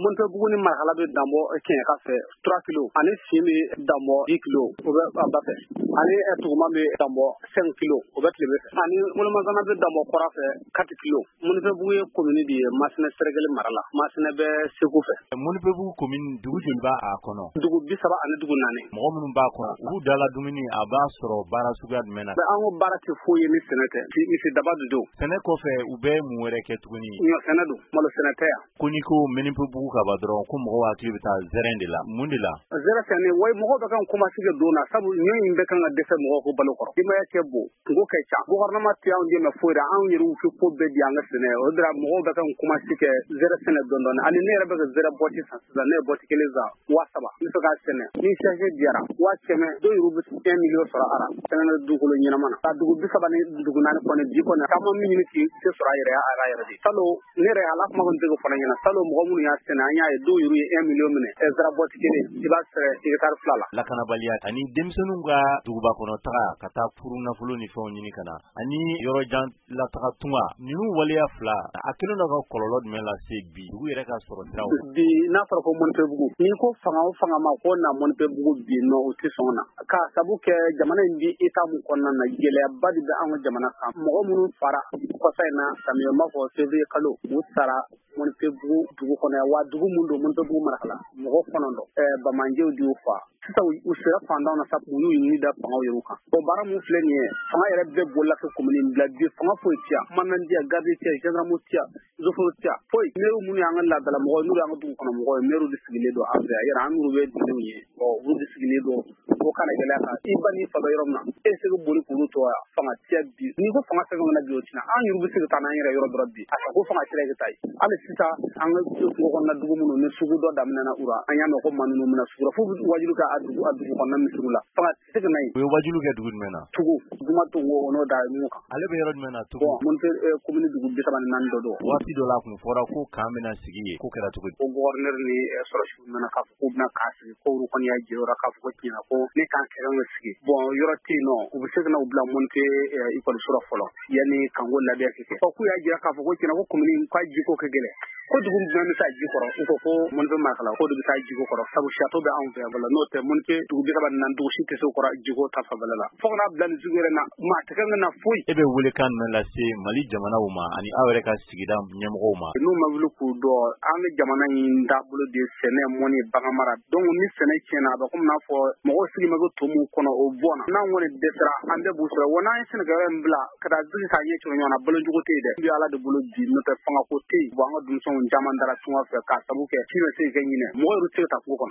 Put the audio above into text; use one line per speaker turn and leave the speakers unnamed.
Monte Buguni Marhala be Dambo Kenya Cafe 3 kilo ani Simi Dambo 10 kilo obe abafe ani Etuma be Dambo 5 kilo obe tlebe ani Mulmazana be Dambo Korafe 4 kilo Monte Bugu community Masina Sergel Marala Masina be Segufe
Monte Bugu community dugu jolba a kono
dugu bisaba ani dugu nane
mo munun ba kono ubu dala dumuni aba soro bara suga mena
be anwo bara te foye ni senete ti isi dabadu do
sene ko fe ube muwere ke tuguni
yo senadu malo senete ya
kuniko menimpu bugu ka badro ko mo wa klibi ta zerende la mundila
zera sene way mo do kan kuma sige do na sabu nyi be kan defe mo ko balo ko dima ya kebbo ngo kay cha gouvernement ti an dima foira an yiru fi ko be di an sene o dra mo do kan kuma sige zera sene don don ani ne rebe zera boti sa ne boti keleza wasaba ni to ga sene ni chaje diara wa cheme do yiru be 1 million sura ara sene du ko nyina mana ta du bi sabani du na ko ne di ko na kama mi ni ki se sura ire ara ire di salo ne re ala kuma ko tego fona nyina salo mo mu ya sene anya e do yiru 1 million mine e zera boti kele di ba sere e tar flala
la kana baliya ani demsonu ga duguba kono taga kata furu na fulu ni fon nyini kana ani yoro jan la taga tunga ninu waliya fla akelo na ko kololo de mela se bi dugu ire ka soro trawo
bi na fara ko Monte Bugu ni ko fanga ma ko na Monte Bugu bi no uti sona ka sabu ke jamana indi ita mu konna na gele badi da an jamana ka mo mun fara ko sai na sami ma ko sebe kalo usara Monte Bugu dugu kono wa dugu mundo Monte Bugu marhala mo kono ndo ba manje di ufa sita usira fanda na sabu ni da pango yuka o bara mu fleni fanga yere be bolla ko komuni bla bi fanga fo tia manan dia gabe tia genera mo tia zofo tia foi meru mun ya ngala dala mo nuru ang dugu kono mo meru disigile do ave yera nuru be di o bu disigile do o kana gele ka ibani fa bayrom na ese go boli ko to fanga tia bi ni ko fanga sa ngana bi otina an yuru bi ta na yere yoro rabbi asa ko fanga tia ga tai ale sita an ko ko na dugu mun ne sugu do damna na ura anya no ko manu mun na sura fu wajilu ka adu ko na misrula fanga tia na
we wajilu ke dugu mena
tugu duma to wo no da muka
ale be yoro mena tugu
Monte commune dugu bi saban nan do
wati do la kun fora ko kamena sigi ko kera tugu
o gouverneur ni sorosh mena ka ko na kasi ko ru kon ya jiro ra ka ko kina ko ne kan kera sigi bon yoro ti no u bi segna u bla Monte ikol sura folo yani kan go labe kike ko ku ya jira ka ko kina ko commune ko jiko ke gele ko dugu mi sa jiko ro ko Monte makala ko dugu sa jiko ko sabu chateau be an be bala note Monte dugu bi saban nan dugu shi te so ko jiko ta fa bala fo na blan zugere na ma ta kan na fuy
ebe wule kan men la se mali jamana wuma ani awere ka sigida nyamgo ma
no ma wulu ku do an jamana yin da bulu de sene moni bagamara donc ni sene kena ba kuma na fo mo sigi ma go to mu kono o bona na woni desra ande busra wona sene ga mbla kada zugi ka ye to nyona bulu jugo te de bi ala de bulu di no te fanga ko te bo an dum son jamandara tunwa fe ka sabu ke ti se ga nyine mo ru te ta ko